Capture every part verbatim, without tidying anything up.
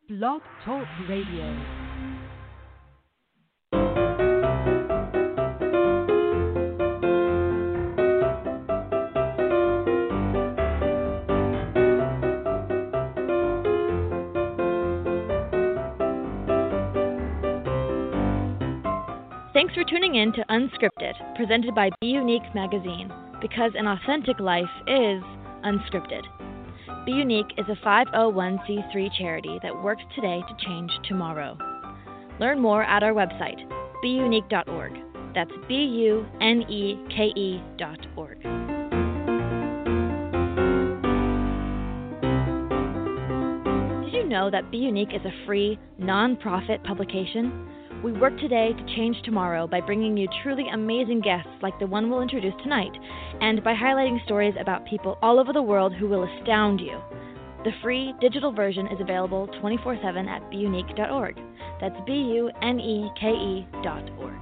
Blog Talk Radio. Thanks for tuning in to Unscripted, presented by Be Unique Magazine, because an authentic life is unscripted. Be Unique is a five oh one c three charity that works today to change tomorrow. Learn more at our website, be unique dot org. That's B U N E K E dot org. Did you know that Be Unique is a free, non-profit publication? We work today to change tomorrow by bringing you truly amazing guests like the one we'll introduce tonight, and by highlighting stories about people all over the world who will astound you. The free digital version is available twenty-four seven at be unique dot org. That's B U N E K E dot org.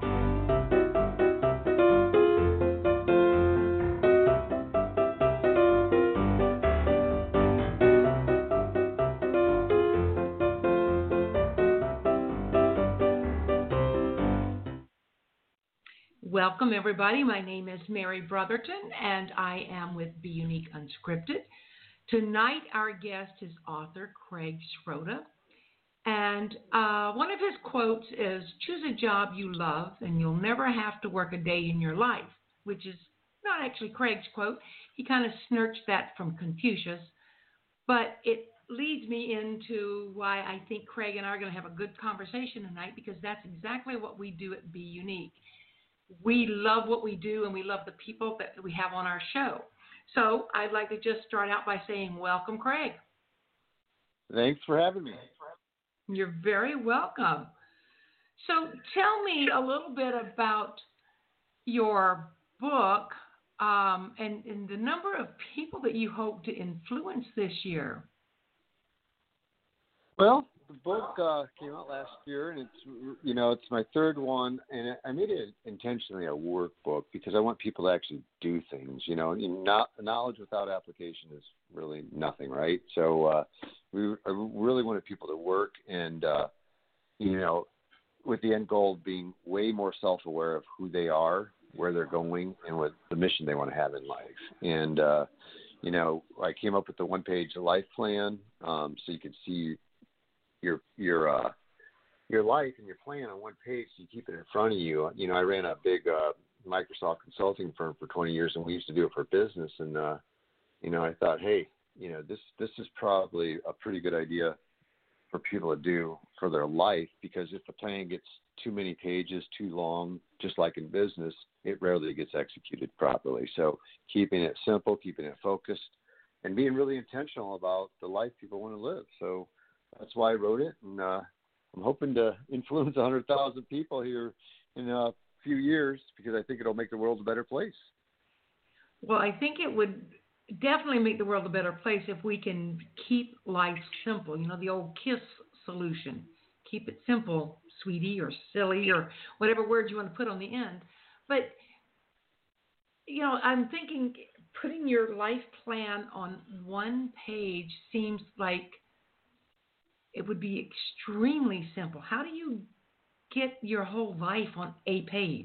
Welcome, everybody. My name is Mary Brotherton, and I am with Be Unique Unscripted. Tonight, our guest is author Craig Schroeder, and uh, one of his quotes is, "Choose a job you love, and you'll never have to work a day in your life," which is not actually Craig's quote. He kind of snatched that from Confucius, but it leads me into why I think Craig and I are going to have a good conversation tonight, because that's exactly what we do at Be Unique. We love what we do, and we love the people that we have on our show. So I'd like to just start out by saying welcome, Craig. Thanks for having me. You're very welcome. So tell me a little bit about your book um, and, and the number of people that you hope to influence this year. Well, the book uh, came out last year, and it's, you know, it's my third one, and I made it intentionally a workbook because I want people to actually do things. You know, not, knowledge without application is really nothing, right? So uh, we I really wanted people to work, and uh, you know, with the end goal being way more self-aware of who they are, where they're going, and what the mission they want to have in life. And uh, you know, I came up with the one-page life plan, um, so you could see your your uh, your life and your plan on one page, so you keep it in front of you. You know, I ran a big uh, Microsoft consulting firm for twenty years, and we used to do it for business. And uh, you know, I thought, hey, you know, this this is probably a pretty good idea for people to do for their life, because if the plan gets too many pages, too long, just like in business, it rarely gets executed properly. So keeping it simple, keeping it focused, and being really intentional about the life people want to live. So that's why I wrote it, and uh, I'm hoping to influence one hundred thousand people here in a few years, because I think it'll make the world a better place. Well, I think it would definitely make the world a better place if we can keep life simple. You know, the old KISS solution. Keep it simple, sweetie, or silly, or whatever words you want to put on the end. But, you know, I'm thinking putting your life plan on one page seems like it would be extremely simple. How do you get your whole life on a page?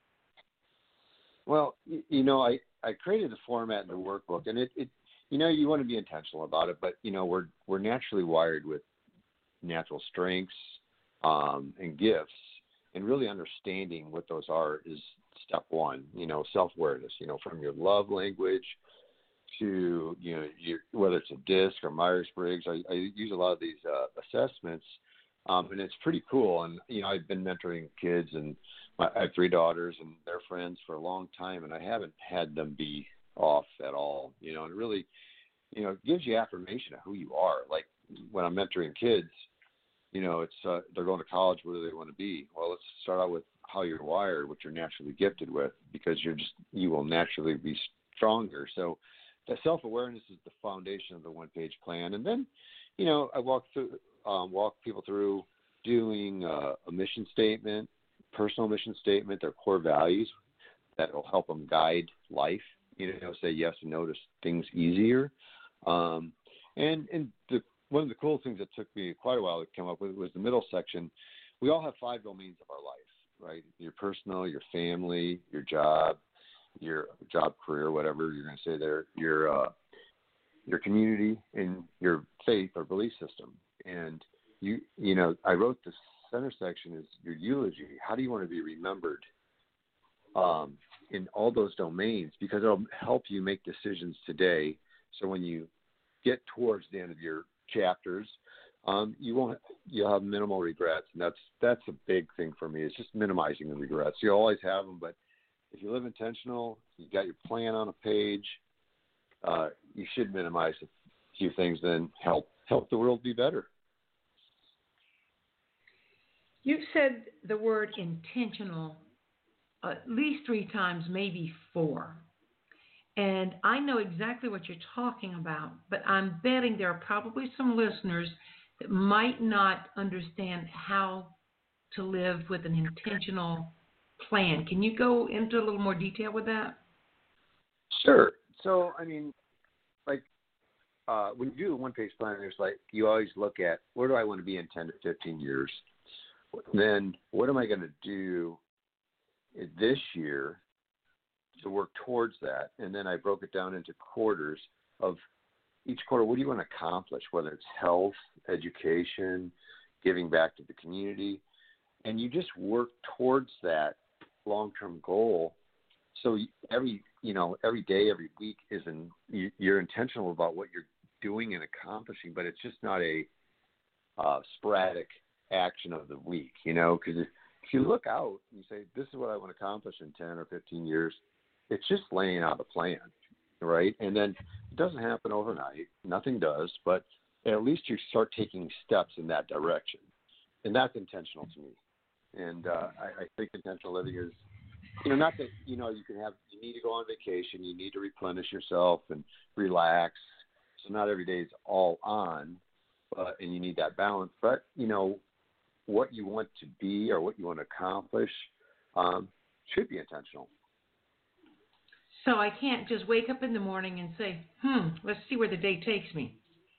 Well, you know, I, I created the format in the workbook, and it, it, you know, you want to be intentional about it, but, you know, we're, we're naturally wired with natural strengths um, and gifts, and really understanding what those are is step one. You know, self-awareness, you know, from your love language to, you know, your, whether it's a DISC or Myers-Briggs. I, I use a lot of these uh, assessments, um, and it's pretty cool. And, you know, I've been mentoring kids, and my, I have three daughters and their friends for a long time, and I haven't had them be off at all, you know, and it really, you know, it gives you affirmation of who you are. Like when I'm mentoring kids, you know, it's uh, they're going to college, what do they want to be? Well, let's start out with how you're wired, what you're naturally gifted with, because you're just, you will naturally be stronger. So the self-awareness is the foundation of the one-page plan. And then, you know, I walk through, um, walk people through doing uh, a mission statement, personal mission statement, their core values that will help them guide life. You know, say yes and no to things easier. Um, and and the one of the cool things that took me quite a while to come up with was the middle section. We all have five domains of our life, right? Your personal, your family, your job, your job, career, whatever you're going to say there, your uh, your community, and your faith or belief system. And you, you know, I wrote the center section is your eulogy. How do you want to be remembered um, in all those domains? Because it'll help you make decisions today. So when you get towards the end of your chapters, um, you won't, you'll have minimal regrets. And that's, that's a big thing for me. It's just minimizing the regrets. You always have them, but if you live intentional, you got your plan on a page, uh, you should minimize a few things, then help, help the world be better. You've said the word intentional at least three times, maybe four. And I know exactly what you're talking about, but I'm betting there are probably some listeners that might not understand how to live with an intentional plan. Can you go into a little more detail with that? Sure. So, I mean, like, uh, when you do the one-page plan, there's like, you always look at, where do I want to be in ten to fifteen years? Then what am I going to do this year to work towards that? And then I broke it down into quarters of each quarter. What do you want to accomplish, whether it's health, education, giving back to the community? And you just work towards that long-term goal. So every, you know, every day, every week is in, you're intentional about what you're doing and accomplishing, but it's just not a uh, sporadic action of the week, you know, because if, if you look out and you say, this is what I want to accomplish in ten or fifteen years, it's just laying out a plan, right? And then it doesn't happen overnight. Nothing does, but at least you start taking steps in that direction. And that's intentional to me. And uh, I, I think intentional living is, you know, not that, you know, you can have, you need to go on vacation, you need to replenish yourself and relax. So not every day is all on, but, and you need that balance. But, you know, what you want to be or what you want to accomplish um, should be intentional. So I can't just wake up in the morning and say, hmm, let's see where the day takes me.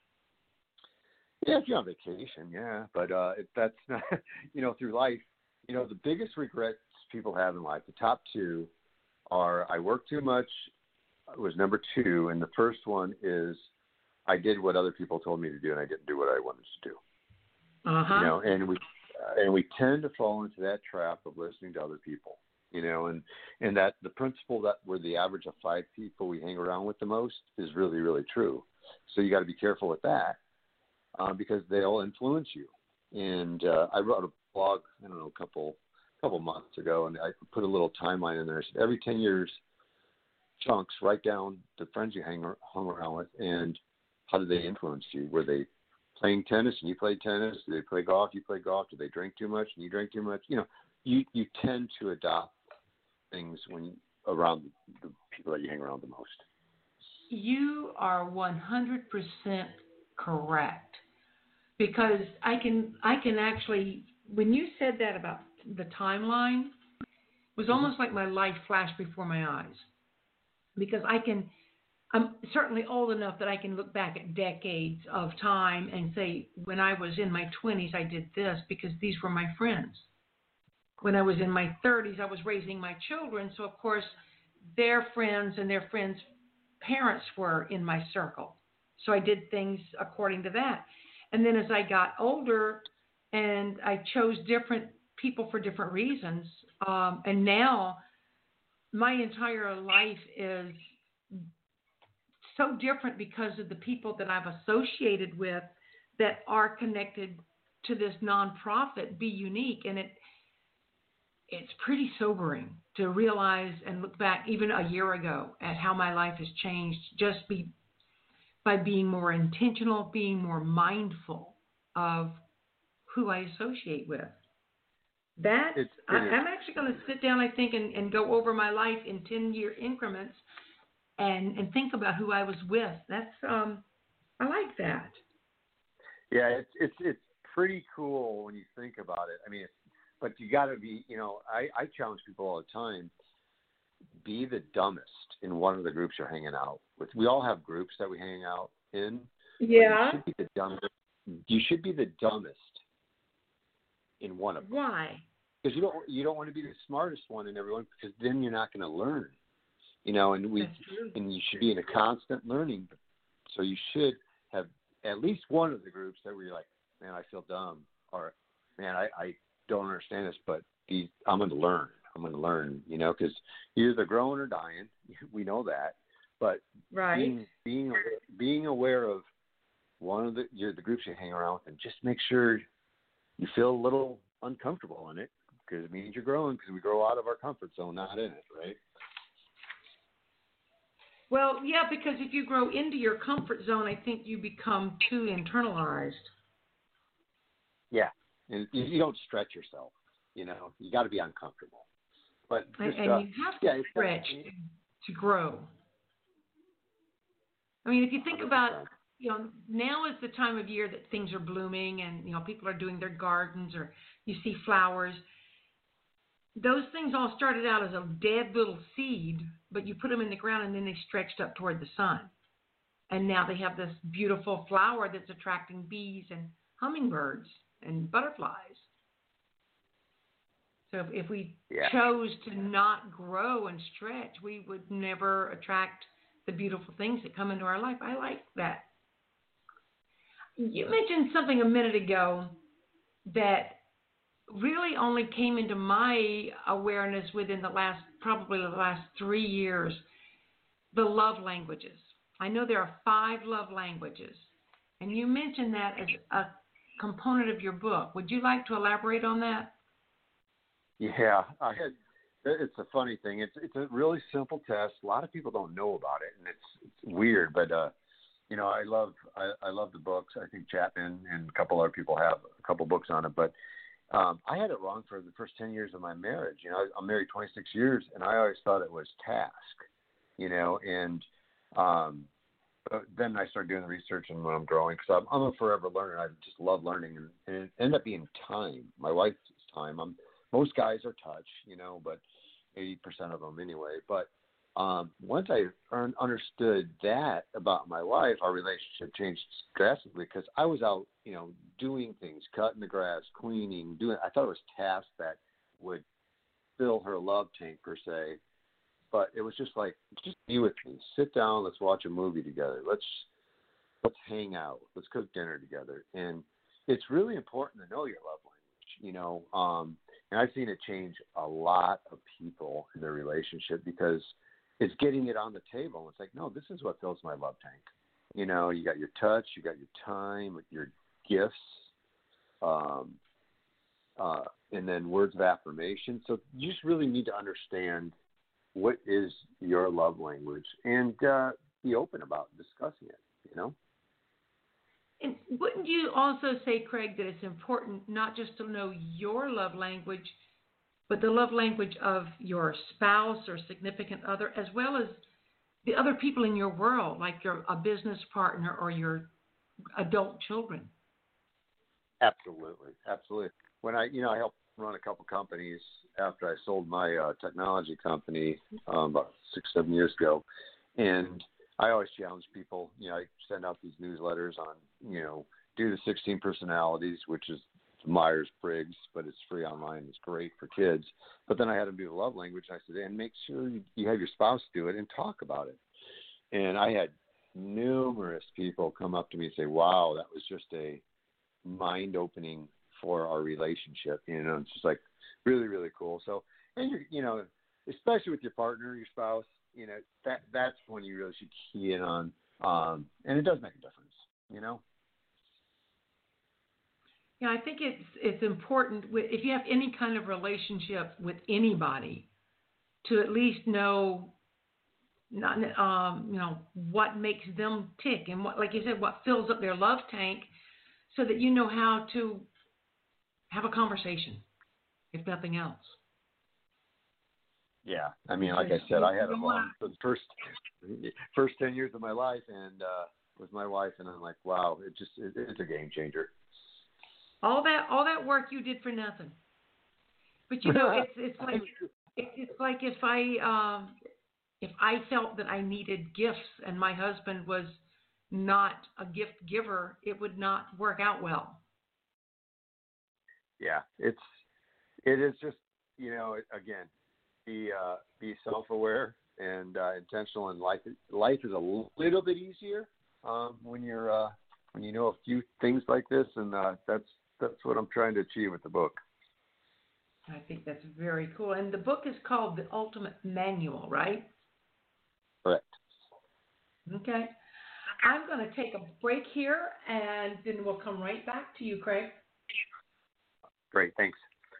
Yeah, if you're on vacation, yeah. But uh, if that's not, you know, through life, you know, the biggest regrets people have in life, the top two are I work too much was number two. And the first one is I did what other people told me to do and I didn't do what I wanted to do. Uh-huh. You know, and we uh, and we tend to fall into that trap of listening to other people. You know, and and that the principle that we're the average of five people we hang around with the most is really, really true. So you got to be careful with that uh, because they'll influence you. And uh, I wrote a blog, I don't know, a couple couple months ago, and I put a little timeline in there. I said every ten years chunks, write down the friends you hang hung around with and how did they influence you? Were they playing tennis and you played tennis? Did they play golf? You played golf? Did they drink too much and you drank too much? You know, you, you tend to adopt things when around the people that you hang around the most. You are one hundred percent correct, because I can I can actually, when you said that about the timeline, it was almost like my life flashed before my eyes, because I can I'm certainly old enough that I can look back at decades of time and say, when I was in my twenties, I did this because these were my friends. When I was in my thirties, I was raising my children. So, of course, their friends and their friends' parents were in my circle. So I did things according to that. And then as I got older and I chose different people for different reasons, um, and now my entire life is so different because of the people that I've associated with that are connected to this nonprofit, Be Unique. And it it's pretty sobering to realize and look back even a year ago at how my life has changed just be, by being more intentional, being more mindful of who I associate with. That It's, it I, I'm actually going to sit down, I think, and, and go over my life in ten-year increments and, and think about who I was with. That's um, I like that. Yeah, it's it's it's pretty cool when you think about it. I mean, but you got to be, you know, I, I challenge people all the time, be the dumbest in one of the groups you're hanging out with. We all have groups that we hang out in. Yeah. You should be the dumbest you should be the dumbest in one of them. Why? Because you don't you don't want to be the smartest one in everyone, because then you're not going to learn. You know, and we and you should be in a constant learning. So you should have at least one of the groups that where you're like, man, I feel dumb, or man, I, I don't understand this, but these, I'm going to learn. I'm going to learn. You know, because you're either growing or dying. We know that. But right. being being being aware of one of the you're the groups you hang around with, and just make sure you feel a little uncomfortable in it, because it means you're growing. Because we grow out of our comfort zone, not in it, right? Well, yeah, because if you grow into your comfort zone, I think you become too internalized. Yeah, and you don't stretch yourself. You know, you got to be uncomfortable. But just, and uh, you have to yeah, stretch to, to grow. I mean, if you think about, you know, now is the time of year that things are blooming, and you know, people are doing their gardens, or you see flowers. Those things all started out as a dead little seed, but you put them in the ground and then they stretched up toward the sun. And now they have this beautiful flower that's attracting bees and hummingbirds and butterflies. So if, if we yeah. chose to not grow and stretch, we would never attract the beautiful things that come into our life. I like that. You mentioned something a minute ago that really only came into my awareness within the last, probably the last three years, the love languages. I know there are five love languages, and you mentioned that as a component of your book. Would you like to elaborate on that? Yeah, I had. It's a funny thing. It's it's a really simple test. A lot of people don't know about it, and it's it's weird. But uh, you know, I love I, I love the books. I think Chapman and a couple other people have a couple books on it. But um, I had it wrong for the first ten years of my marriage. You know, I'm married twenty-six years, and I always thought it was task. You know, and um, but then I started doing the research, and when I'm growing, because I'm, I'm a forever learner. I just love learning, and, and it ended up being time. My wife's time. I'm most guys are touch, you know, but eighty percent of them anyway. But um, once I earned, understood that about my wife, our relationship changed drastically, because I was out, you know, doing things, cutting the grass, cleaning, doing. I thought it was tasks that would fill her love tank per se, but it was just like, just be with me, sit down, let's watch a movie together, let's let's hang out, let's cook dinner together, and it's really important to know your love language, you know. Um, And I've seen it change a lot of people in their relationship, because it's getting it on the table. It's like, no, this is what fills my love tank. You know, you got your touch, you got your time, your gifts, um, uh, and then words of affirmation. So you just really need to understand what is your love language, and uh, be open about discussing it, you know? And wouldn't you also say, Craig, that it's important not just to know your love language, but the love language of your spouse or significant other, as well as the other people in your world, like your a business partner or your adult children? Absolutely, absolutely. When I, you know, I helped run a couple companies after I sold my uh, technology company um, about six, seven years ago, and I always challenge people. You know, I send out these newsletters on, you know, do the sixteen personalities, which is Myers-Briggs, but it's free online. It's great for kids. But then I had them do the love language. And I said, and make sure you, you have your spouse do it and talk about it. And I had numerous people come up to me and say, wow, that was just a mind-opening for our relationship. You know, it's just like really, really cool. So, and you're, you know, especially with your partner, your spouse, you know, that that's when you really should key in on, um, and it does make a difference, you know? Yeah, I think it's it's important, if you have any kind of relationship with anybody, to at least know, not um, you know, what makes them tick, and what, like you said, what fills up their love tank, so that you know how to have a conversation, if nothing else. Yeah, I mean, like I said, I had it wrong for the first first ten years of my life, and uh, with my wife, and I'm like, wow, it just it, it's a game changer. All that all that work you did for nothing. But you know, it's it's like it's like if I um, if I felt that I needed gifts, and my husband was not a gift giver, it would not work out well. Yeah, it's it is just, you know, again, be uh, be self-aware and uh, intentional in life. Life is a little bit easier um, when you're uh, when you know a few things like this, and uh, that's that's what I'm trying to achieve with the book. I think that's very cool. And the book is called The Ultimate Manual, right? Correct. Okay. I'm going to take a break here, and then we'll come right back to you, Craig. Great, thanks.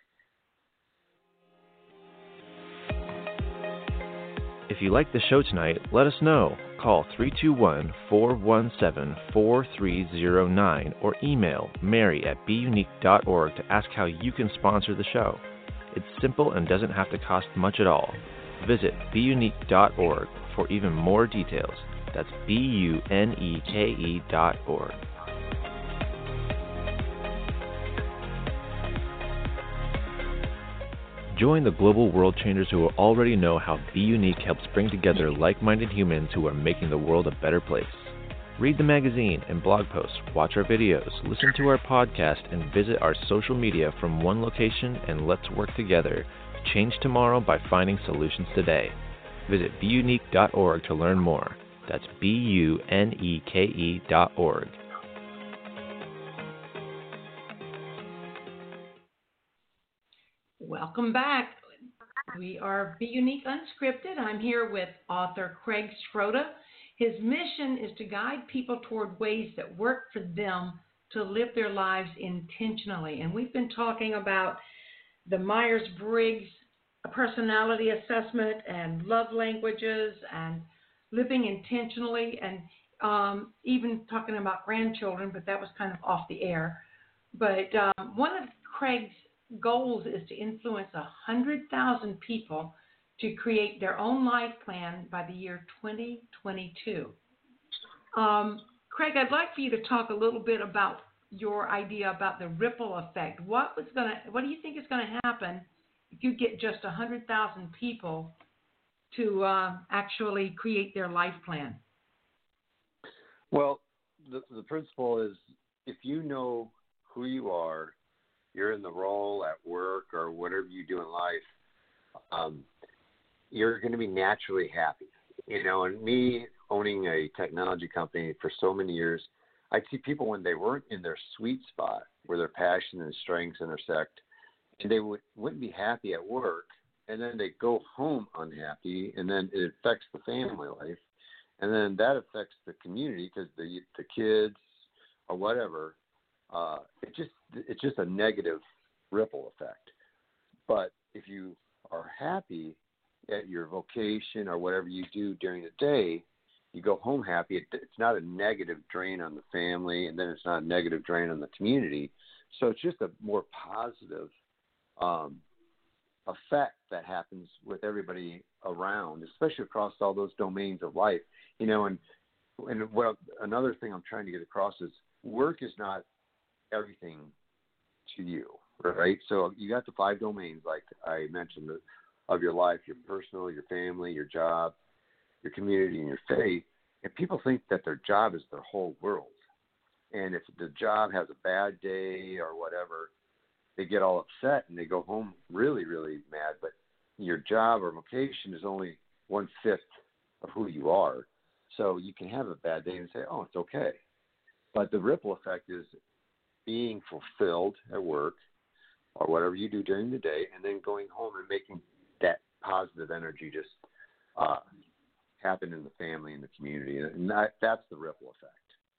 If you like the show tonight, let us know. Call three two one, four one seven, four three zero nine or email mary at be unique dot org to ask how you can sponsor the show. It's simple and doesn't have to cost much at all. Visit be unique dot org for even more details. That's B U N E K E dot org. Join the global world changers who already know how Be Unique helps bring together like-minded humans who are making the world a better place. Read the magazine and blog posts, watch our videos, listen to our podcast, and visit our social media from one location, and let's work together to change tomorrow by finding solutions today. Visit be unique dot org to learn more. That's B U N E K E dot org. Welcome back. We are Be Unique Unscripted. I'm here with author Craig Schroeder. His mission is to guide people toward ways that work for them to live their lives intentionally. And we've been talking about the Myers-Briggs personality assessment and love languages and living intentionally, and um, even talking about grandchildren, but that was kind of off the air. But um, one of Craig's goals is to influence one hundred thousand people to create their own life plan by the year twenty twenty-two. Um, Craig, I'd like for you to talk a little bit about your idea about the ripple effect. What was going to, what do you think is going to happen if you get just one hundred thousand people to uh, actually create their life plan? Well, the, the principle is, if you know who you are, you're in the role at work or whatever you do in life, um, you're going to be naturally happy. You know, and me owning a technology company for so many years, I'd see people when they weren't in their sweet spot, where their passion and strengths intersect, and they would, wouldn't be happy at work, and then they go home unhappy, and then it affects the family life, and then that affects the community because the the kids or whatever. Uh, it just it's just a negative ripple effect. But if you are happy at your vocation or whatever you do during the day, you go home happy. It, it's not a negative drain on the family, and then it's not a negative drain on the community. So it's just a more positive um, effect that happens with everybody around, especially across all those domains of life. You know, and and what another thing I'm trying to get across is work is not everything to you, right? So you got the five domains, like I mentioned, of your life: your personal, your family, your job, your community, and your faith. And people think that their job is their whole world. And if the job has a bad day or whatever, they get all upset and they go home really, really mad. But your job or vocation is only one-fifth of who you are. So you can have a bad day and say, oh, it's okay. But the ripple effect is being fulfilled at work or whatever you do during the day, and then going home and making that positive energy just uh, happen in the family and the community. And that, that's the ripple effect.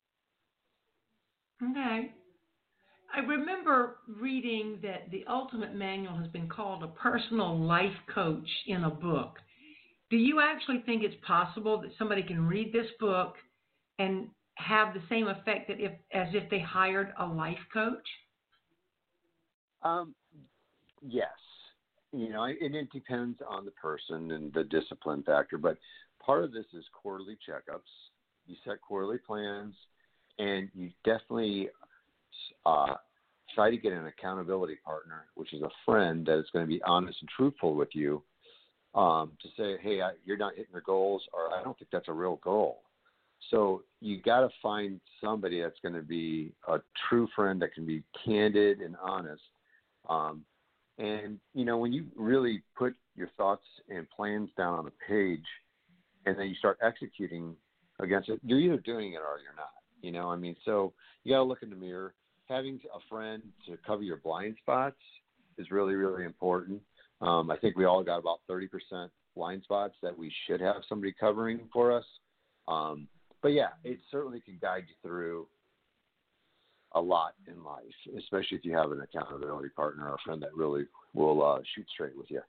Okay. I remember reading that the Ultimate Manual has been called a personal life coach in a book. Do you actually think it's possible that somebody can read this book and have the same effect that if, as if they hired a life coach? Um, yes. You know, and it depends on the person and the discipline factor, but part of this is quarterly checkups. You set quarterly plans, and you definitely uh, try to get an accountability partner, which is a friend that is going to be honest and truthful with you, um, to say, hey, I, you're not hitting your goals, or I don't think that's a real goal. So you got to find somebody that's going to be a true friend that can be candid and honest. Um, and, you know, when you really put your thoughts and plans down on a page and then you start executing against it, you're either doing it or you're not, you know, I mean, so you got to look in the mirror. Having a friend to cover your blind spots is really, really important. Um, I think we all got about thirty percent blind spots that we should have somebody covering for us. Um, but yeah, it certainly can guide you through a lot in life, especially if you have an accountability partner or a friend that really will uh, shoot straight with you.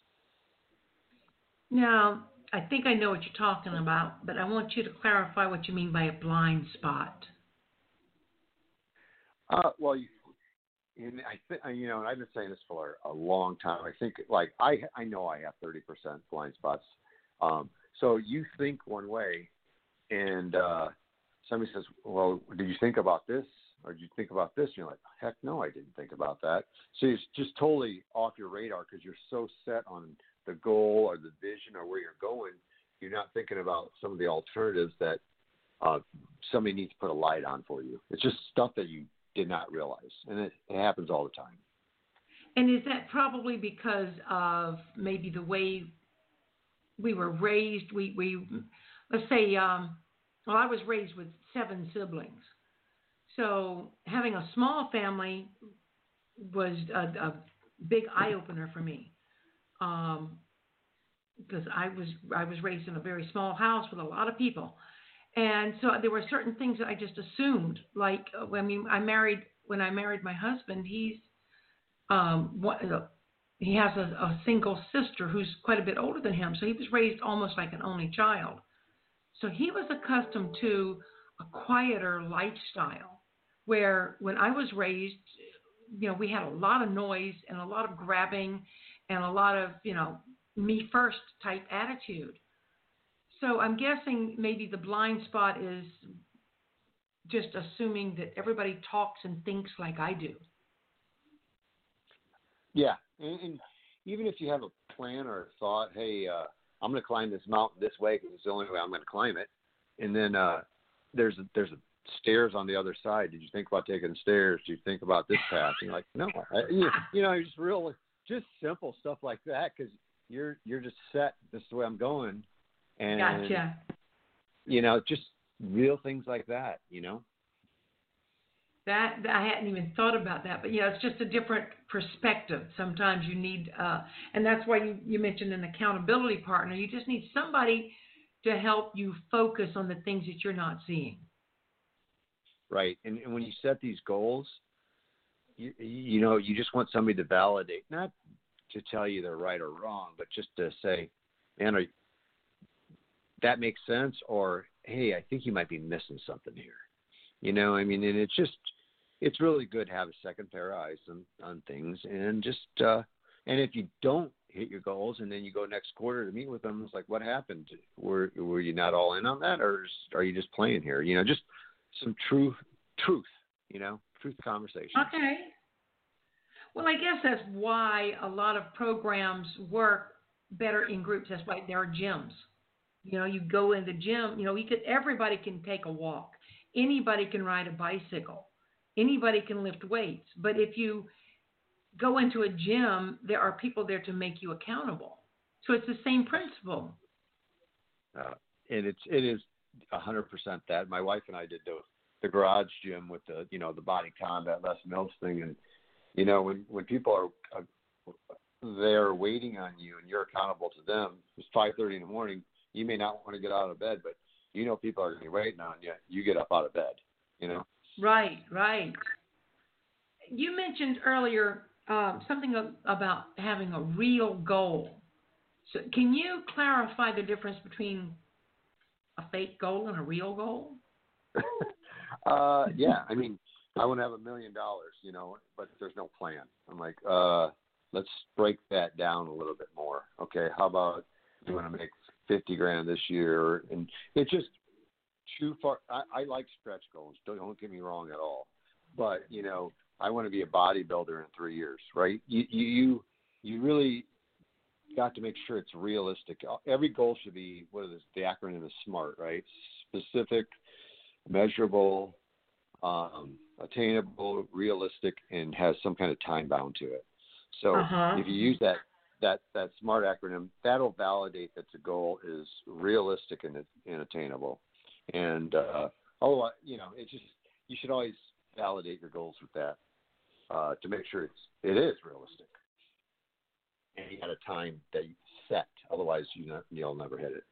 Now, I think I know what you're talking about, but I want you to clarify what you mean by a blind spot. Uh, well, you, and I think, you know, and I've been saying this for a long time. I think, like, I I know I have thirty percent blind spots. Um, so you think one way, and uh, somebody says, well, did you think about this? Or did you think about this? And you're like, heck no, I didn't think about that. So it's just totally off your radar because you're so set on the goal or the vision or where you're going. You're not thinking about some of the alternatives that uh, somebody needs to put a light on for you. It's just stuff that you did not realize, and it, it happens all the time. And is that probably because of maybe the way we were raised? We, we let's say, um, well, I was raised with seven siblings. So having a small family was a, a big eye-opener for me, um, because I was I was raised in a very small house with a lot of people. And so there were certain things that I just assumed. Like, I mean, I married when I married my husband. He's um, what, uh, he has a, a single sister who's quite a bit older than him. So he was raised almost like an only child. So he was accustomed to a quieter lifestyle, where when I was raised, you know, we had a lot of noise and a lot of grabbing and a lot of, you know, me first type attitude. So I'm guessing maybe the blind spot is just assuming that everybody talks and thinks like I do. Yeah, and, and even if you have a plan or a thought, hey, uh, I'm going to climb this mountain this way because it's the only way I'm going to climb it, and then uh, there's a, there's a stairs on the other side. Did you think about taking the stairs? Did you think about this path? And you're like, no, I, you, you know, just real, just simple stuff like that because you're you're just set. This is the way I'm going. And, gotcha. You know, just real things like that, you know. That, that I hadn't even thought about that, but yeah, it's just a different perspective. Sometimes you need, uh, and that's why you, you mentioned an accountability partner. You just need somebody to help you focus on the things that you're not seeing. Right, and, and when you set these goals, you, you know, you just want somebody to validate, not to tell you they're right or wrong, but just to say, man, are, that makes sense, or hey, I think you might be missing something here. You know, I mean, and it's just, it's really good to have a second pair of eyes on, on things, and just, uh, and if you don't hit your goals, and then you go next quarter to meet with them, it's like, what happened? Were were you not all in on that, or are you just playing here? You know, just some truth, truth, you know, truth conversation. Okay. Well, I guess that's why a lot of programs work better in groups. That's why there are gyms. You know, you go in the gym, you know, you could, everybody can take a walk. Anybody can ride a bicycle. Anybody can lift weights. But if you go into a gym, there are people there to make you accountable. So it's the same principle. Uh, and it's, it is one hundred percent that. My wife and I did the, the garage gym with the, you know, the body combat, Les Mills thing. And, you know, when, when people are, uh, they're waiting on you and you're accountable to them, it's five thirty in the morning. You may not want to get out of bed, but you know people are going to be waiting on you. You get up out of bed, you know? Right, right. You mentioned earlier um, something about having a real goal. So can you clarify the difference between a fake goal and a real goal? uh, yeah, I mean, I want to have a million dollars, you know, but there's no plan. I'm like, uh, let's break that down a little bit more. Okay, how about you want to make fifty grand this year? And it's just too far. I, I like stretch goals. Don't, don't get me wrong at all. But, you know, I want to be a bodybuilder in three years, right? You, you, you really, got to make sure it's realistic. Every goal should be, what is the acronym is SMART, right? Specific, measurable, um, attainable, realistic, and has some kind of time bound to it. So uh-huh. if you use that that that SMART acronym, that'll validate that the goal is realistic and, and attainable. And uh, oh, you know, it just you should always validate your goals with that uh, to make sure it's it is realistic. And you got a time that you set, otherwise you know, you'll never hit it.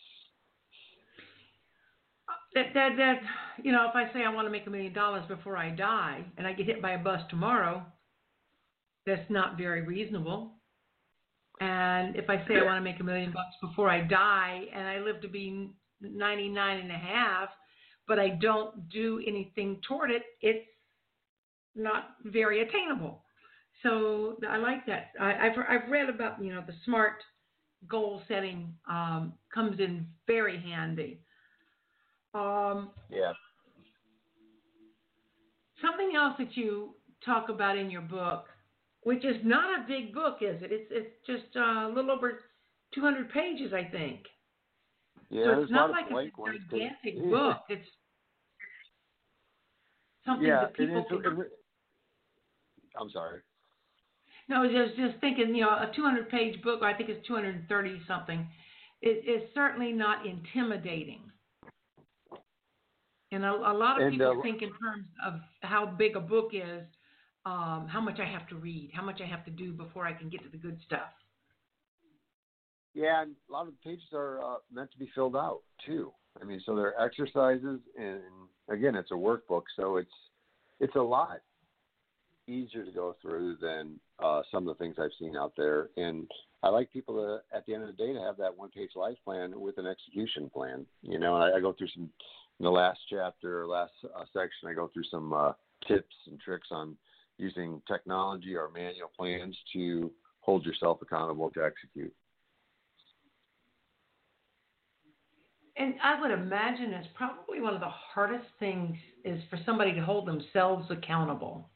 That, that, that, you know, if I say I want to make a million dollars before I die and I get hit by a bus tomorrow, that's not very reasonable. And if I say I want to make a million bucks before I die and I live to be ninety-nine and a half, but I don't do anything toward it, it's not very attainable. So I like that. I, I've, I've read about, you know, the SMART goal setting um, comes in very handy. Um, yeah. Something else that you talk about in your book, which is not a big book, is it? It's it's just uh, a little over two hundred pages, I think. Yeah, so it's not like a gigantic yeah. book. It's something yeah, that people it is, can. It, I'm sorry. No, I was just, just thinking, you know, a two hundred page book, I think it's two hundred thirty something, is, is certainly not intimidating. And a, a lot of and, people uh, think in terms of how big a book is, um, how much I have to read, how much I have to do before I can get to the good stuff. Yeah, and a lot of the pages are uh, meant to be filled out, too. I mean, so they're exercises, and, again, it's a workbook, so it's it's a lot easier to go through than uh, some of the things I've seen out there. And I like people to, at the end of the day, to have that one-page life plan with an execution plan. You know, and I, I go through some, in the last chapter, or last uh, section, I go through some uh, tips and tricks on using technology or manual plans to hold yourself accountable to execute. And I would imagine it's probably one of the hardest things is for somebody to hold themselves accountable.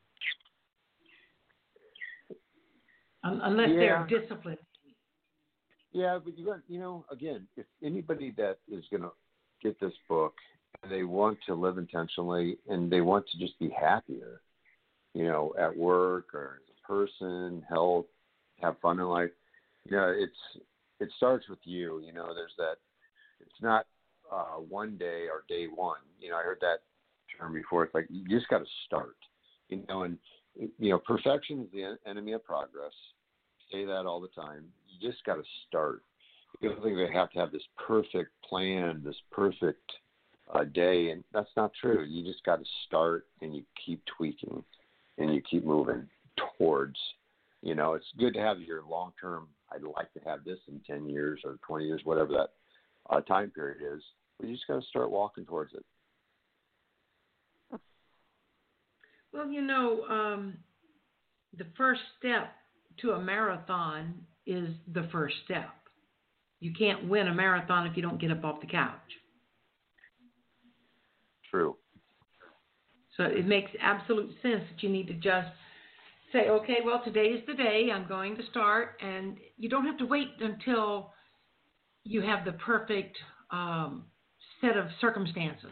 Um, unless yeah. they're disciplined. Yeah, but you got, you know, again, if anybody that is going to get this book and they want to live intentionally and they want to just be happier, you know, at work or as a person, health, have fun in life, you know, it's it starts with you. You know, there's that. It's not uh, one day or day one. You know, I heard that term before. It's like you just got to start. You know, and you know, perfection is the enemy of progress. Say that all the time. You just got to start. You don't think they have to have this perfect plan, this perfect uh, day, and that's not true. You just got to start, and you keep tweaking, and you keep moving towards. You know, it's good to have your long term. I'd like to have this in ten years or twenty years, whatever that uh, time period is. But you just got to start walking towards it. Well, you know, um, the first step to a marathon is the first step. You can't win a marathon if you don't get up off the couch. True. So it makes absolute sense that you need to just say, okay, well, today is the day. I'm going to start. And you don't have to wait until you have the perfect um, set of circumstances.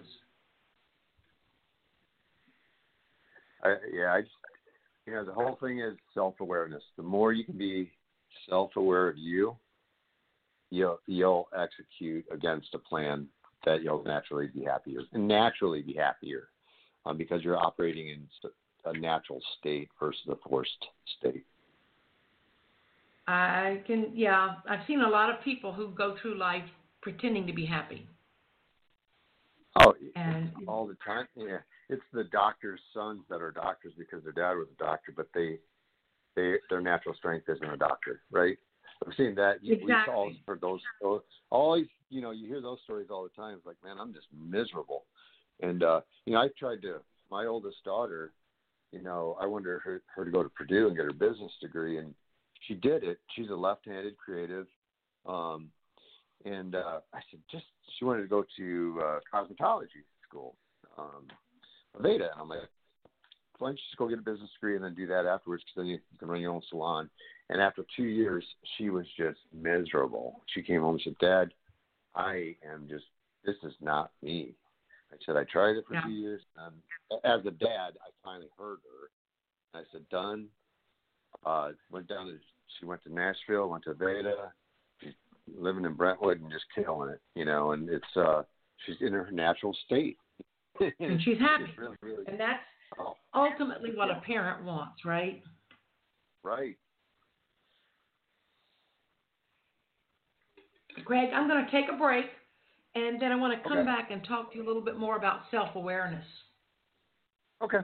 I, yeah, I just, you know, the whole thing is self-awareness. The more you can be self-aware of you, you'll, you'll execute against a plan that you'll naturally be happier, and naturally be happier um, because you're operating in a natural state versus a forced state. I can, yeah, I've seen a lot of people who go through life pretending to be happy. Oh, and all the time. Yeah, it's the doctor's sons that are doctors because their dad was a doctor, but they, they, their natural strength isn't a doctor, right? I've seen that. Exactly. We've all heard those. Always, you know, you hear those stories all the time. It's like, man, I'm just miserable. And uh, you know, I tried to. My oldest daughter, you know, I wanted her, her to go to Purdue and get her business degree, and she did it. She's a left-handed creative. Um, and uh, I said, just, she wanted to go to uh, cosmetology school, um, Aveda. And I'm like, why don't you just go get a business degree and then do that afterwards, because then you can run your own salon. And after two years, she was just miserable. She came home and said, Dad, I am just, this is not me. I said, I tried it for yeah. two years. Um, as a dad, I finally heard her. I said, done. Uh, went down to, she went to Nashville, went to Veda. She's living in Brentwood and just killing it, you know, and it's, uh, she's in her natural state. And she's happy. Really, really, and that's oh, ultimately what yeah. a parent wants, right? Right. Craig, I'm going to take a break, and then I want to come Okay. back and talk to you a little bit more about self-awareness. Okay.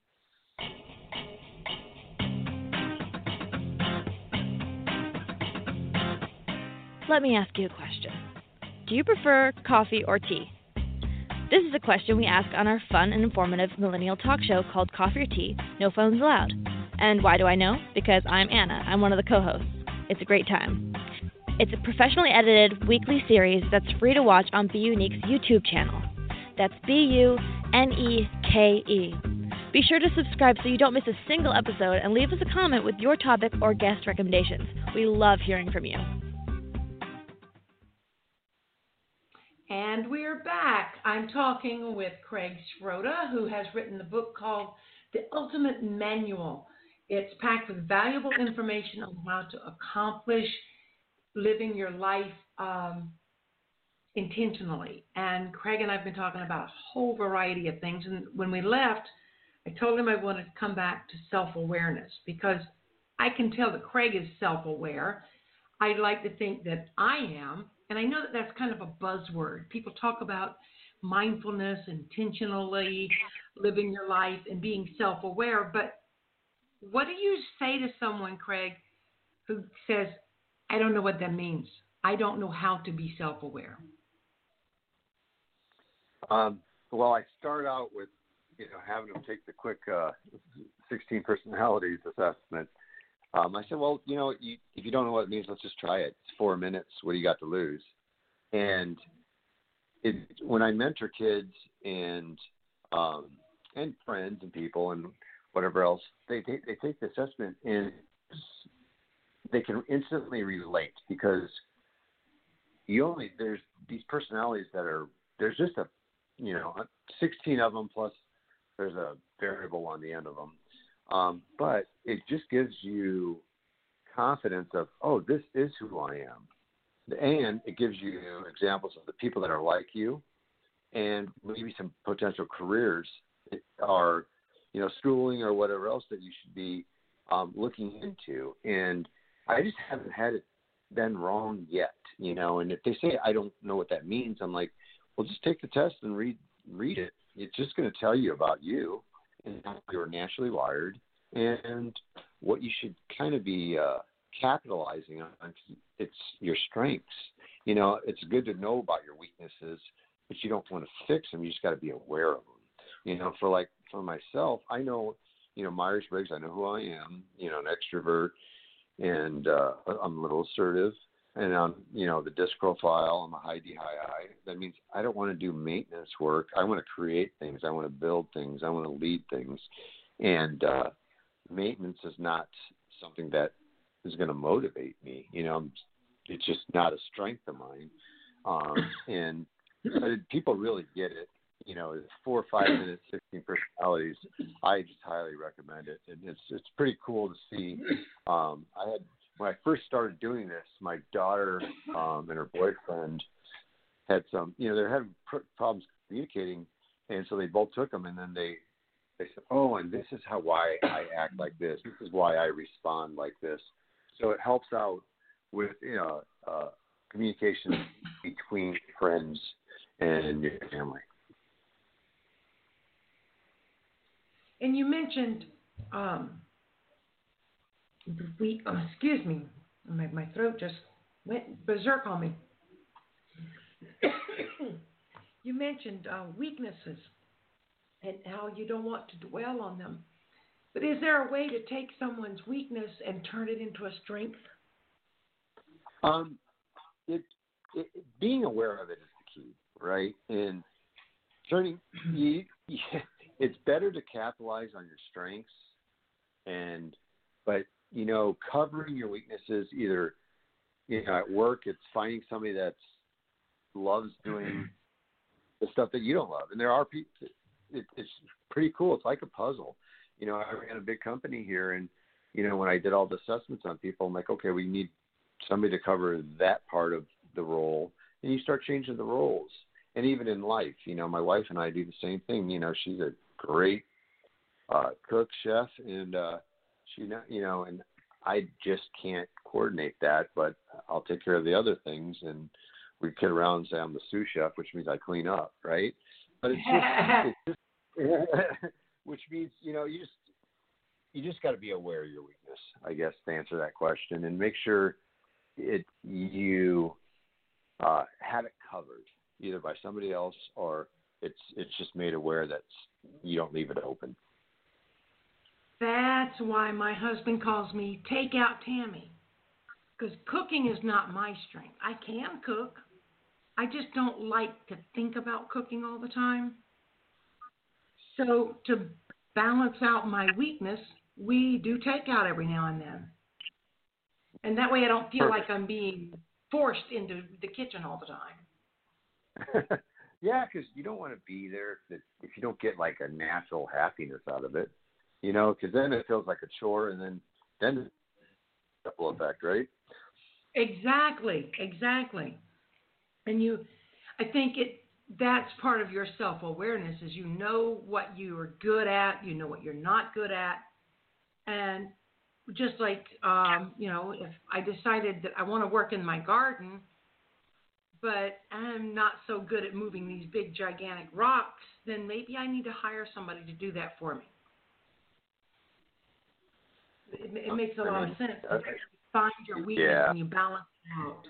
Let me ask you a question. Do you prefer coffee or tea? This is a question we ask on our fun and informative millennial talk show called Coffee or Tea, No Phones Allowed. And why do I know? Because I'm Anna. I'm one of the co-hosts. It's a great time. It's a professionally edited weekly series that's free to watch on Be Unique's YouTube channel. That's B U N E K E. Be sure to subscribe so you don't miss a single episode, and leave us a comment with your topic or guest recommendations. We love hearing from you. And we're back. I'm talking with Craig Schroeder, who has written the book called The Ultimate Manual. It's packed with valuable information on how to accomplish living your life um, intentionally. And Craig and I have been talking about a whole variety of things. And when we left, I told him I wanted to come back to self-awareness, because I can tell that Craig is self-aware. I'd like to think that I am. And I know that that's kind of a buzzword. People talk about mindfulness, intentionally living your life, and being self-aware. But what do you say to someone, Craig, who says, I don't know what that means. I don't know how to be self-aware? Um, well, I start out with, you know, having them take the quick uh, sixteen personalities assessment. Um, I said, well, you know, you, if you don't know what it means, let's just try it. It's four minutes. What do you got to lose? And it, when I mentor kids and um, and friends and people and whatever else, they take, they take the assessment and they can instantly relate, because you only there's these personalities that are there's just a you know sixteen of them, plus there's a variable on the end of them. Um, but it just gives you confidence of, oh, this is who I am. And it gives you examples of the people that are like you, and maybe some potential careers that are, you know, schooling or whatever else that you should be um, looking into. And I just haven't had it been wrong yet, you know. And if they say I don't know what that means, I'm like, well, just take the test and read read it. It's just going to tell you about you and how you're naturally wired and what you should kind of be uh, capitalizing on. It's your strengths. You know, it's good to know about your weaknesses, but you don't want to fix them. You just got to be aware of them. You know, for like for myself, I know, you know, Myers-Briggs, I know who I am, you know, an extrovert, and uh, I'm a little assertive. And I'm, you know, the disc profile, I'm a high D, high I. That means I don't want to do maintenance work. I want to create things. I want to build things. I want to lead things. And uh, maintenance is not something that is going to motivate me. You know, it's just not a strength of mine. Um, and but people really get it. You know, it's four or five minutes, sixteen personalities. I just highly recommend it. And it's it's pretty cool to see. Um, I had. When I first started doing this, my daughter um, and her boyfriend had some, you know, they're having pr- problems communicating, and so they both took them, and then they, they said, oh, and this is how why I act like this. This is why I respond like this. So it helps out with, you know, uh, communication between friends and your family. And you mentioned um, the week. Oh, excuse me, my my throat just went berserk on me. You mentioned uh, weaknesses and how you don't want to dwell on them. But is there a way to take someone's weakness and turn it into a strength? Um, it, it being aware of it is the key, right? And turning you it's better to capitalize on your strengths, and but you know, covering your weaknesses, either you know, at work, it's finding somebody that's loves doing the stuff that you don't love, and there are people. It, it's pretty cool. It's like a puzzle. You know, I ran a big company here, and you know, when I did all the assessments on people, I'm like, okay, we need somebody to cover that part of the role, and you start changing the roles. And even in life, you know, my wife and I do the same thing. You know, she's a great uh, cook, chef, and uh, she, you know, and I just can't coordinate that, but I'll take care of the other things. And we kid around and say I'm the sous chef, which means I clean up, right? But it's just, it's just which means, you know, you just you just got to be aware of your weakness, I guess, to answer that question, and make sure it you uh, have it covered either by somebody else or it's it's just made aware that you don't leave it open. That's why my husband calls me Take Out Tammy, because cooking is not my strength. I can cook. I just don't like to think about cooking all the time. So to balance out my weakness, we do take out every now and then. And that way I don't feel Perfect. like I'm being forced into the kitchen all the time. Yeah, because you don't want to be there if, if you don't get like a natural happiness out of it, you know, because then it feels like a chore, and then then it's a double effect, right? Exactly, exactly. And you, I think it that's part of your self-awareness is you know what you are good at, you know what you're not good at, and just like, um, you know, if I decided that I want to work in my garden, but I'm not so good at moving these big, gigantic rocks, then maybe I need to hire somebody to do that for me. It, it makes a lot of sense. You find your weakness Yeah. and you balance it out.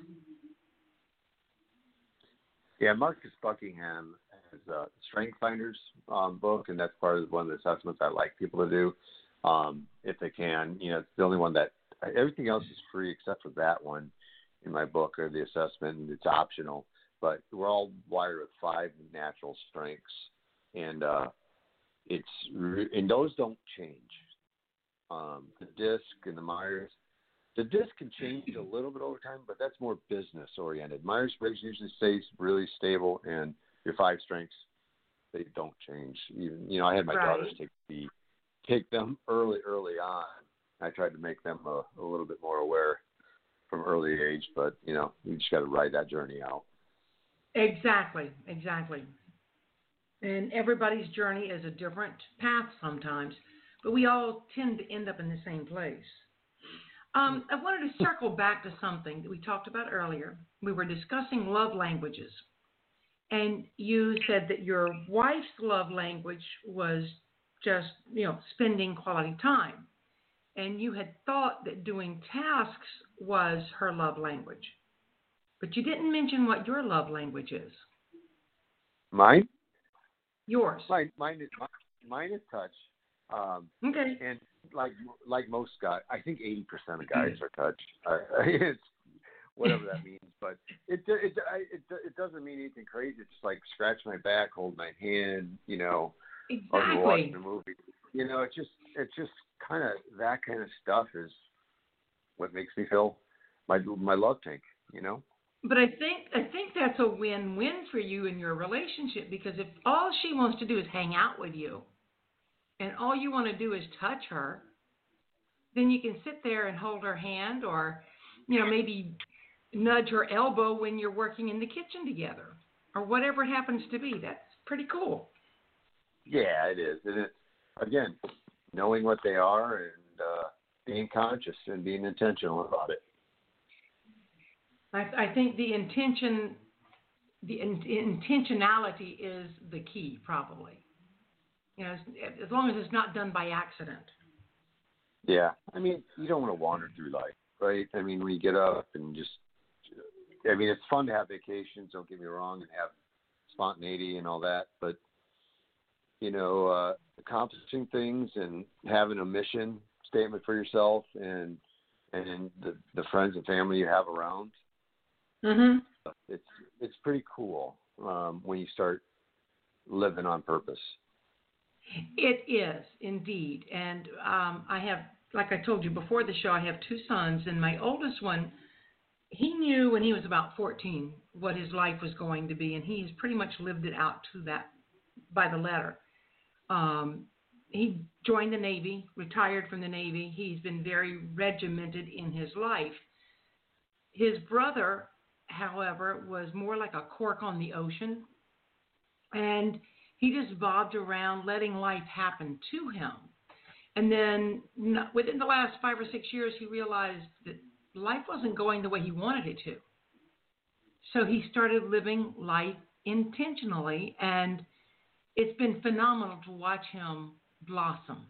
Yeah, Marcus Buckingham has a Strength Finders um, book, and that's part of one of the assessments I like people to do um, if they can. You know, it's the only one that everything else is free except for that one in my book, or the assessment, and it's optional. But we're all wired with five natural strengths, and uh, it's and those don't change. Um, the DISC and the Myers. The DISC can change a little bit over time, but that's more business oriented. Myers-Briggs usually stays really stable, and your five strengths, they don't change. Even you know, I had my Right. daughters take the take them early, early on. I tried to make them a, a little bit more aware from early age, but you know, you just got to ride that journey out. Exactly, exactly. And everybody's journey is a different path sometimes, but we all tend to end up in the same place. Um, I wanted to circle back to something that we talked about earlier. We were discussing love languages, and you said that your wife's love language was just, you know, spending quality time, and you had thought that doing tasks was her love language, but you didn't mention what your love language is. Mine? Yours. Mine, mine is mine is touch. Um, Okay. And like like most guys, I think eighty percent of guys are touch. Uh, it's whatever that means, but it it it it doesn't mean anything crazy. It's just like scratch my back, hold my hand, you know, or we're watching Exactly. a movie. You know, it's just it's just kind of that kind of stuff is what makes me feel my my love tank. You know. But I think I think that's a win-win for you in your relationship, because if all she wants to do is hang out with you, and all you want to do is touch her, then you can sit there and hold her hand, or, you know, maybe nudge her elbow when you're working in the kitchen together, or whatever it happens to be. That's pretty cool. Yeah, it is, and it's again knowing what they are and uh, being conscious and being intentional about it. I, I think the intention, the in, intentionality is the key, probably. You know, as, as long as it's not done by accident. Yeah, I mean, you don't want to wander through life, right? I mean, when you get up and just, I mean, it's fun to have vacations, don't get me wrong, and have spontaneity and all that, but, you know, uh, accomplishing things and having a mission statement for yourself and and the, the friends and family you have around, Mm-hmm. it's it's pretty cool um, when you start living on purpose. It is indeed. And um, I have, like I told you before the show, I have two sons, and my oldest one, he knew when he was about fourteen what his life was going to be, and he's pretty much lived it out to that by the letter. Um, he joined the Navy, retired from the Navy. He's been very regimented in his life. His brother, however, was more like a cork on the ocean, and he just bobbed around letting life happen to him. And then within the last five or six years, he realized that life wasn't going the way he wanted it to. So he started living life intentionally, and it's been phenomenal to watch him blossom.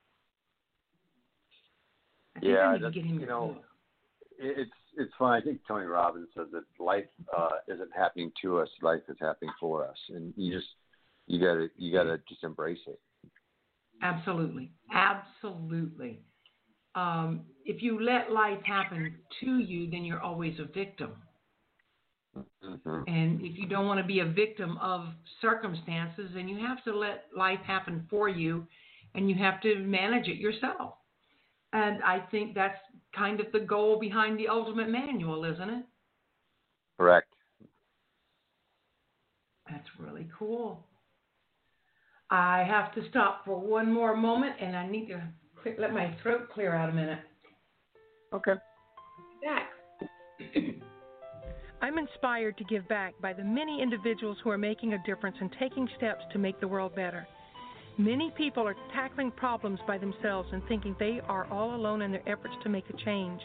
I think yeah, I need to that's, get him you know, book. it's it's fun. I think Tony Robbins says that life uh, isn't happening to us; life is happening for us, and you just you gotta you gotta just embrace it. Absolutely, absolutely. Um, if you let life happen to you, then you're always a victim. Mm-hmm. And if you don't want to be a victim of circumstances, then you have to let life happen for you, and you have to manage it yourself. And I think that's kind of the goal behind the Ultimate Manual, isn't it? Correct. That's really cool. I have to stop for one more moment, and I need to clear, let my throat clear out a minute. Okay. Back. I'm inspired to give back by the many individuals who are making a difference and taking steps to make the world better. Many people are tackling problems by themselves and thinking they are all alone in their efforts to make a change.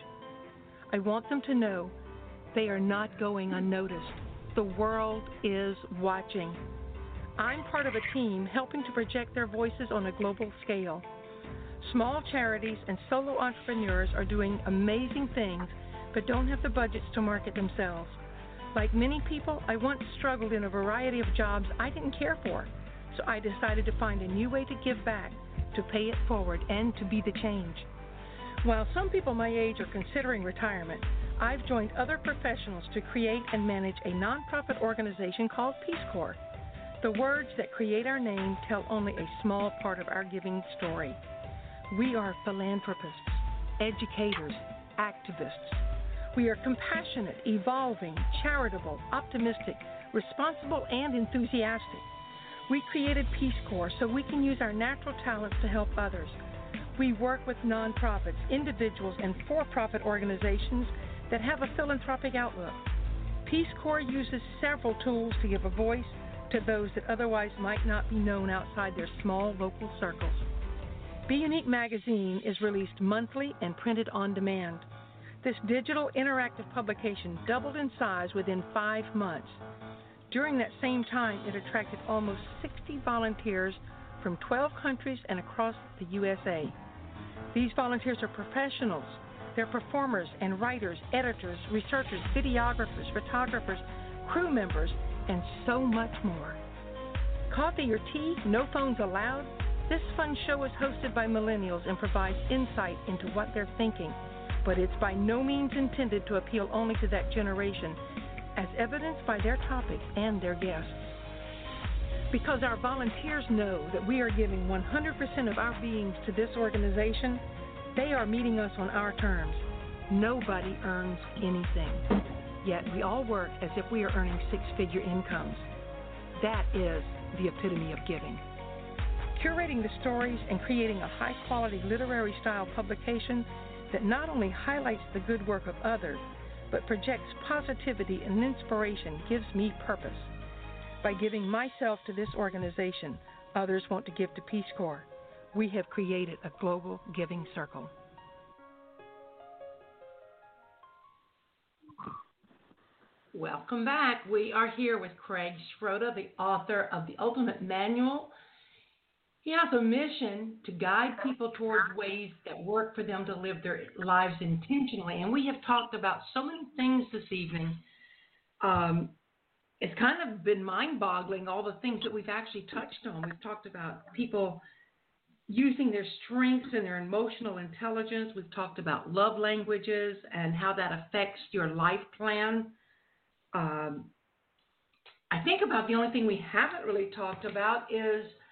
I want them to know they are not going unnoticed. The world is watching. I'm part of a team helping to project their voices on a global scale. Small charities and solo entrepreneurs are doing amazing things but don't have the budgets to market themselves. Like many people, I once struggled in a variety of jobs I didn't care for, so I decided to find a new way to give back, to pay it forward, and to be the change. While some people my age are considering retirement, I've joined other professionals to create and manage a nonprofit organization called Peace Corps. The words that create our name tell only a small part of our giving story. We are philanthropists, educators, activists. We are compassionate, evolving, charitable, optimistic, responsible, and enthusiastic. We created Peace Corps so we can use our natural talents to help others. We work with nonprofits, individuals, and for-profit organizations that have a philanthropic outlook. Peace Corps uses several tools to give a voice to those that otherwise might not be known outside their small local circles. Be Unique magazine is released monthly and printed on demand. This digital interactive publication doubled in size within five months. During that same time, it attracted almost sixty volunteers from twelve countries and across the U S A. These volunteers are professionals. They're performers and writers, editors, researchers, videographers, photographers, crew members, and so much more. Coffee or tea, no phones allowed? This fun show is hosted by millennials and provides insight into what they're thinking, but it's by no means intended to appeal only to that generation, as evidenced by their topics and their guests. Because our volunteers know that we are giving one hundred percent of our beings to this organization, they are meeting us on our terms. Nobody earns anything. Yet we all work as if we are earning six-figure incomes. That is the epitome of giving. Curating the stories and creating a high-quality literary-style publication that not only highlights the good work of others, but projects positivity and inspiration gives me purpose. By giving myself to this organization, others want to give to Peace Corps. We have created a global giving circle. Welcome back. We are here with Craig Schroeder, the author of The Ultimate Manual. He has a mission to guide people towards ways that work for them to live their lives intentionally. And we have talked about so many things this evening. Um, it's kind of been mind-boggling, all the things that we've actually touched on. We've talked about people using their strengths and their emotional intelligence. We've talked about love languages and how that affects your life plan. Um, I think about the only thing we haven't really talked about is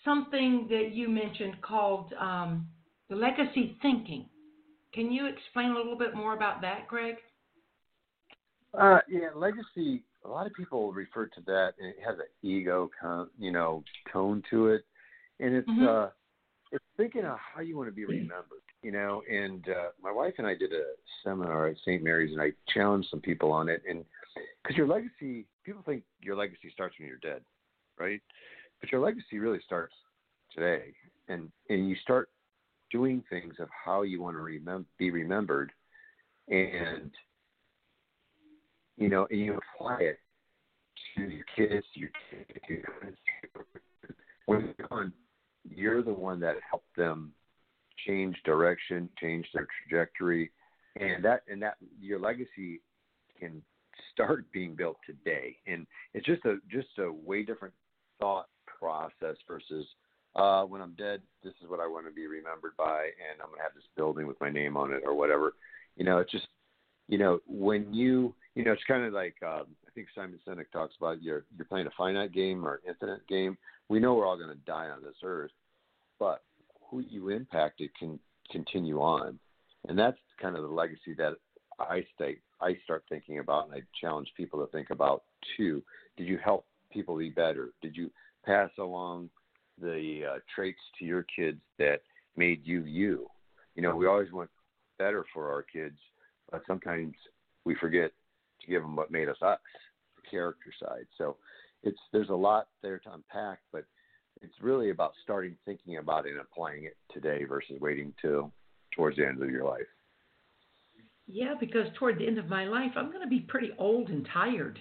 something that you mentioned called um, legacy thinking. Can you explain a little bit more about that, Craig? Uh, yeah, legacy. A lot of people refer to that, and it has an ego, you know, tone to it, and it's mm-hmm. uh, it's thinking of how you want to be remembered, you know. And uh, my wife and I did a seminar at Saint Mary's, and I challenged some people on it, and because your legacy, people think your legacy starts when you're dead, right? But your legacy really starts today, and and you start doing things of how you want to remem- be remembered, and you know, and you apply it to your kids, your kids, your kids. When you're gone, you're the one that helped them change direction, change their trajectory, and that and that your legacy can start being built today. And it's just a just a way different thought process versus uh, when I'm dead, this is what I want to be remembered by, and I'm gonna have this building with my name on it or whatever. You know, it's just you know when you You know, it's kind of like um, I think Simon Sinek talks about you're you're playing a finite game or an infinite game. We know we're all going to die on this earth, but who you impacted can continue on, and that's kind of the legacy that I stay, I start thinking about, and I challenge people to think about too. Did you help people be better? Did you pass along the uh, traits to your kids that made you you? You know, we always want better for our kids, but sometimes we forget to give them what made us us, the character side. So it's there's a lot there to unpack, but it's really about starting thinking about it and applying it today versus waiting till towards the end of your life. Yeah, because toward the end of my life, I'm going to be pretty old and tired.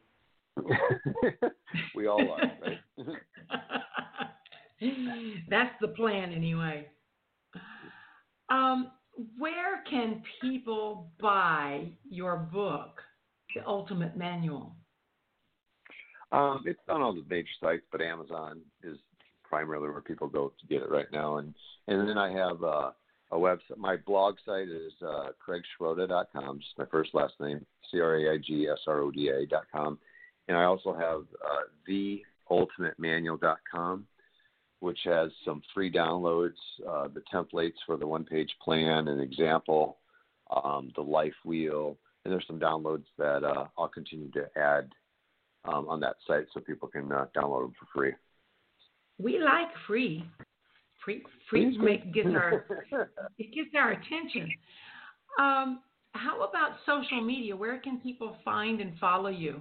We all are, right? That's the plan anyway. Um, where can people buy your book, The Ultimate Manual? Um, it's on all the major sites, but Amazon is primarily where people go to get it right now. And and then I have uh, a website. My blog site is uh, craig schroda dot com, just my first last name, C R A I G S R O D A dot com. And I also have uh, the ultimate manual dot com, which has some free downloads, uh, the templates for the one-page plan, an example, um, the life wheel, and there's some downloads that uh, I'll continue to add um, on that site so people can uh, download them for free. We like free. Free, free make, gets our it gets our attention. Um, how about social media? Where can people find and follow you?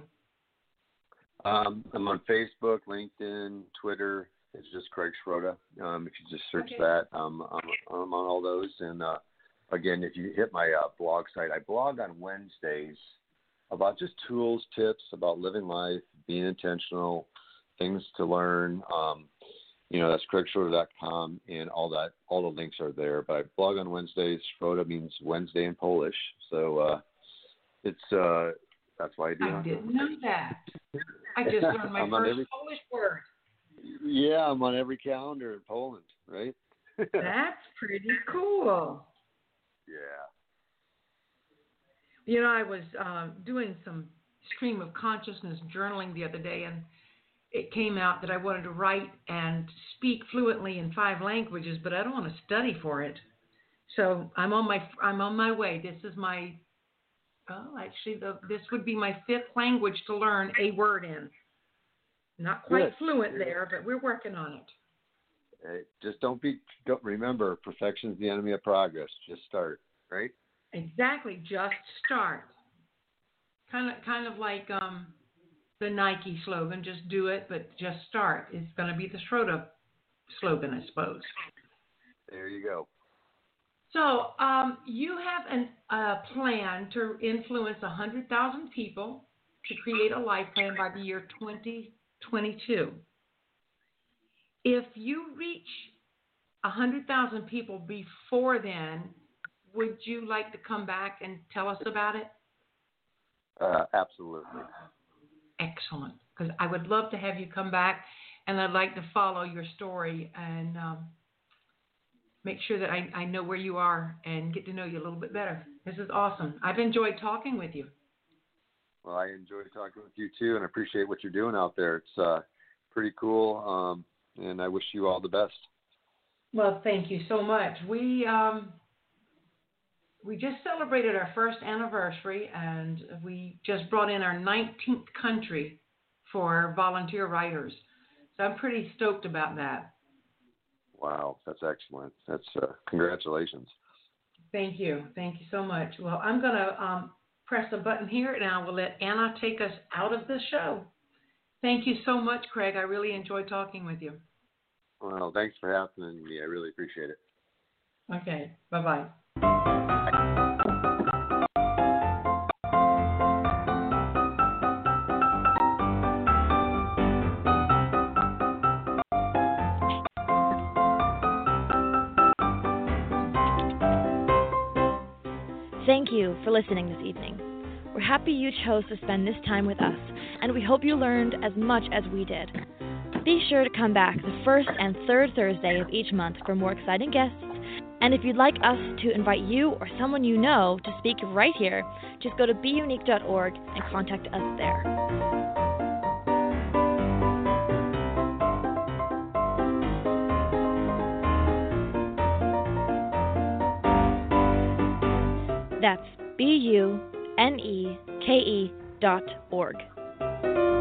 Um, I'm on Facebook, LinkedIn, Twitter. It's just Craig Schroda. Um, if you just search okay. that, um, I'm, I'm on all those. And uh, again, if you hit my uh, blog site, I blog on Wednesdays about just tools, tips about living life, being intentional, things to learn. Um, you know, that's craig schroda dot com, and all that. All the links are there. But I blog on Wednesdays. Schroda means Wednesday in Polish, so uh, it's uh, that's why I do. I didn't know that. I just learned my first every, Polish word. Yeah, I'm on every calendar in Poland, right? That's pretty cool. Yeah. You know, I was uh, doing some stream of consciousness journaling the other day, and it came out that I wanted to write and speak fluently in five languages, but I don't want to study for it. So I'm on my I'm on my way. This is my oh, actually, the, this would be my fifth language to learn a word in. Not quite Good. fluent Good. there, but we're working on it. Hey, just don't be. Don't remember, perfection's the enemy of progress. Just start, right? Exactly. Just start. Kind of, kind of like um, the Nike slogan, just do it, but just start. It's going to be the Schroda slogan, I suppose. There you go. So um, you have a an, uh, plan to influence one hundred thousand people to create a life plan by the year twenty twenty-two. If you reach one hundred thousand people before then, would you like to come back and tell us about it? Uh, absolutely. Excellent. Because I would love to have you come back, and I'd like to follow your story and um, make sure that I, I know where you are and get to know you a little bit better. This is awesome. I've enjoyed talking with you. Well, I enjoyed talking with you too, and I appreciate what you're doing out there. It's uh, pretty cool. Um, and I wish you all the best. Well, thank you so much. We um, we just celebrated our first anniversary, and we just brought in our nineteenth country for volunteer writers. So I'm pretty stoked about that. Wow, that's excellent. That's uh, congratulations. Thank you. Thank you so much. Well, I'm going to um, press a button here, and I will let Anna take us out of the show. Thank you so much, Craig. I really enjoyed talking with you. Well, thanks for having me. I really appreciate it. Okay. Bye-bye. Thank you for listening this evening. We're happy you chose to spend this time with us, and we hope you learned as much as we did. Be sure to come back the first and third Thursday of each month for more exciting guests, and if you'd like us to invite you or someone you know to speak right here, just go to be unique dot org and contact us there. That's B U N E K E dot org.